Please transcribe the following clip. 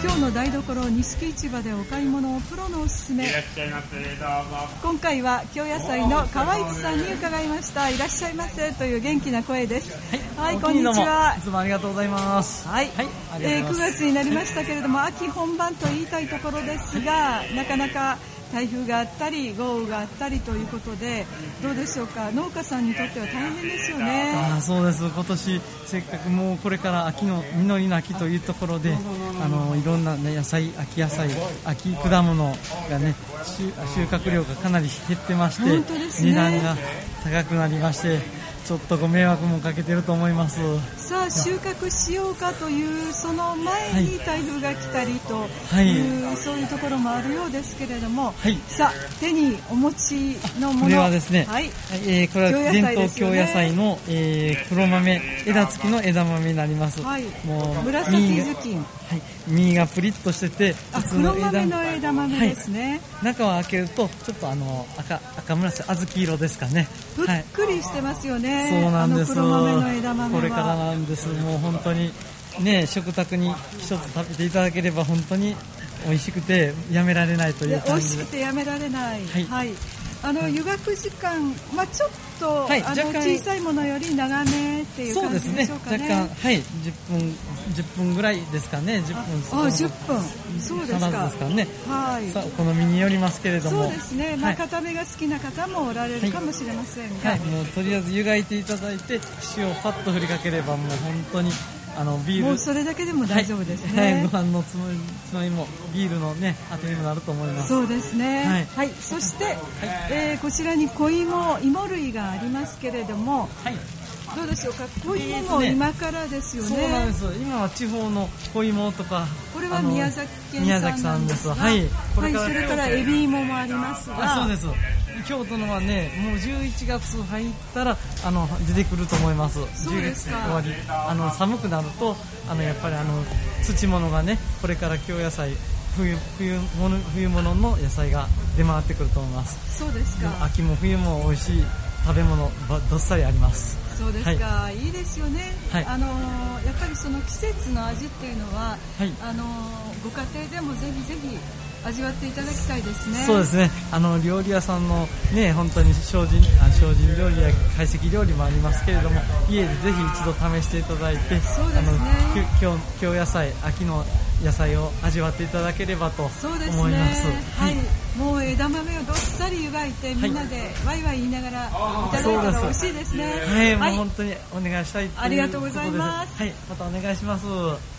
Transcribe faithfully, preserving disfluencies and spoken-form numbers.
今日の台所錦市場でお買い物をプロのおすすめ。今回は京野菜の川市さんに伺いました。いらっしゃいませという元気な声です。はい、はい、こんにちは。 いつもありがとうございます。 はい、はい、えー、くがつになりましたけれども、秋本番と言いたいところですが、なかなか台風があったり豪雨があったりということで、どうでしょうか。農家さんにとっては大変ですよね。 あ、そうです。今年せっかくもうこれから秋の実りの秋というところで、あのいろんな、ね、野菜、秋野菜、秋果物がね、収穫量がかなり減ってまして、 本当ですね、 値段が高くなりまして、ちょっとご迷惑もかけてると思います。 さあ収穫しようかというその前に台風が来たりという、はい、そういうところもあるようですけれども、はい、さあ手にお持ちのもの、 これはですね、 はい、 えー、これは伝統京野菜の、えー、黒豆、枝付きの枝豆になります。 はい、 もう紫ずきん、 はい、実がプリッとしてて、 普通の枝黒豆の枝豆ですね。 はい、中を開けるとちょっとあの 赤, 赤紫小豆色ですかね。 ぷっくりしてますよね。はい、 そうなんです。 黒豆の枝豆はこれからなんです。もう本当にね、食卓に一つ食べていただければ本当に美味しくてやめられないという感じで。 美味しくてやめられない。はい。はい、あの湯がく時間、まあちょっと、はい、あの小さいものより長めっていう感じでしょうかね。そうですね。若干、はい、じゅっぷんじゅっぷんぐらいですかね。じゅっぷん。 あ、じゅっぷん。そうですか。 ですかね。 はい。 さあお好みによりますけれども。 そうですね。まあ固めが好きな方もおられるかもしれませんが。 はい。はい、もうとりあえず湯がいていただいて塩をパッと振りかければもう本当に。あのビールもうそれだけでも大丈夫ですね。 はいはい、ご飯のつまみもビールのねあてにもなると思います。 そうですね。はい。はい、そして、はい、えー、こちらに小芋、芋類がありますけれども、はい、どうでしょうか。小芋も今からですよね。 そうなんです。今は地方の小芋とか、 これは宮崎県産なんですが、 はい。 これから、はい、それからエビ芋もありますが、 あ、そうです。京都のはね、もうじゅういちがつ入ったらあの出てくると思います。 そうですか。 終わり、あの寒くなるとあのやっぱりあの土物がね、これから京野菜、冬冬物冬物の野菜が出回ってくると思います。 そうですか。 秋も冬も美味しい食べ物ばどっさりあります。 そうですか、はい、いいですよね。はい、あのやっぱりその季節の味っていうのは、はい、あのご家庭でもぜひぜひ味わっていただきたいですね。 そうですね。あの料理屋さんのね、本当に精進あ精進料理や懐石料理もありますけれども、家でぜひ一度試していただいて、 そうですね。 あの京京野菜、秋の野菜を味わっていただければと思います。 そうですね。はい。はい、もう枝豆をどっさり湯がいて、みんなでワイワイ言いながらいただいたら美味しいですね。 はい、はい、もう本当にお願いしたいということです。 ありがとうございます。 はい、またお願いします。